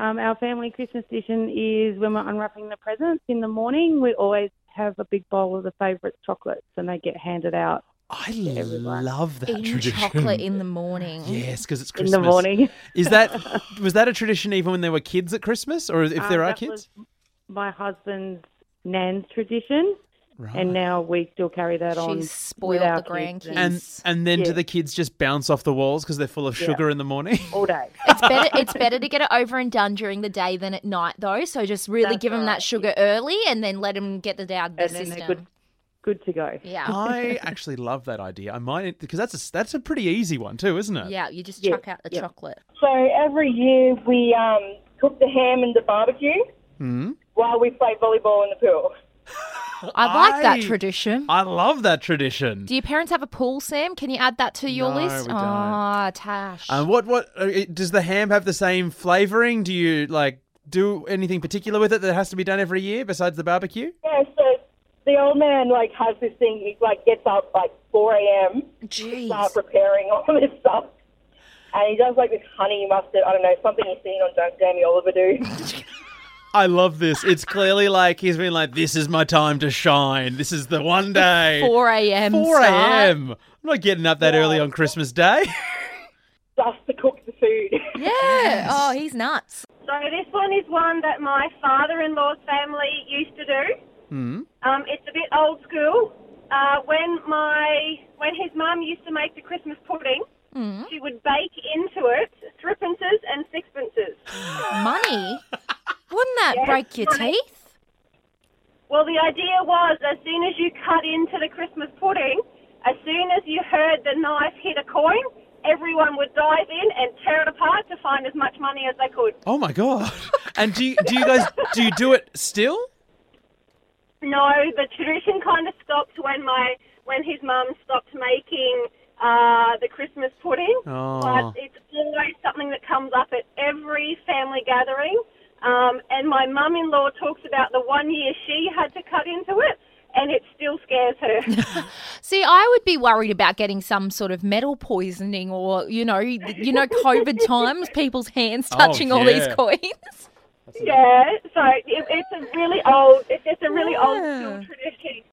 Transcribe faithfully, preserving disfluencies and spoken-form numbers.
Um, our family Christmas tradition is when we're unwrapping the presents in the morning, we always have a big bowl of the favourite chocolates and they get handed out. I love that Eating tradition. chocolate in the morning. Yes, because it's In Christmas. the morning. Is that was that a tradition even when there were kids at Christmas, or if Um, there are that kids? was my husband's nan's tradition, Right. and now we still carry that on. She's spoiled with our the kids grandkids. And and then do Yeah. the kids just bounce off the walls because they're full of Yeah. sugar in the morning? all day. It's better. It's better to get it over and done during the day than at night, though. So just really That's give them that right. sugar early, and then let them get the down the And then system. they're good, good to go. Yeah, I actually love that idea. I might because that's a that's a pretty easy one too, isn't it? yeah. You just Yeah, chuck out the yeah. chocolate. So every year we um, cook the ham in the barbecue Hmm? while we play volleyball in the pool. I like that I- tradition. I love that tradition. Do your parents have a pool, Sam? Can you add that to your No, list? we don't. Ah, Tash. Um, what what uh, it- does the ham have the same flavouring? Do you like do anything particular with it that has to be done every year besides the barbecue? Yeah, so the old man like has this thing. He like gets up like four a.m. Jeez. start preparing all this stuff, and he does like this honey mustard. I don't know, something you've seen on Jamie Oliver do. I love this. It's clearly like he's been like, this is my time to shine. This is the one day. four a.m. four start. a.m. I'm not getting up that early on Christmas Day. Just to cook the food. Yeah. Oh, he's nuts. So this one is one that my father-in-law's family used to do. Hmm. Um, it's a bit old school. Uh, when my when his mum used to make the Christmas pudding, Mm. she would bake into it threepences and sixpences. Money? Wouldn't that Yes, break your money. teeth? Well, the idea was as soon as you cut into the Christmas pudding, as soon as you heard the knife hit a coin, everyone would dive in and tear it apart to find as much money as they could. Oh my god! And do you, do you guys do you do it still? No, the tradition kind of stopped when my when his mum stopped making uh, the Christmas pudding. Oh. But it's always something that comes up at every family gathering. Um, and my mum-in-law talks about the one year she had to cut into it, and it still scares her. See, I would be worried about getting some sort of metal poisoning or, you know, you know, COVID times, people's hands Oh, touching all these yeah. coins. Yeah, so it, it's a really old, it's just a really old Yeah. school tradition.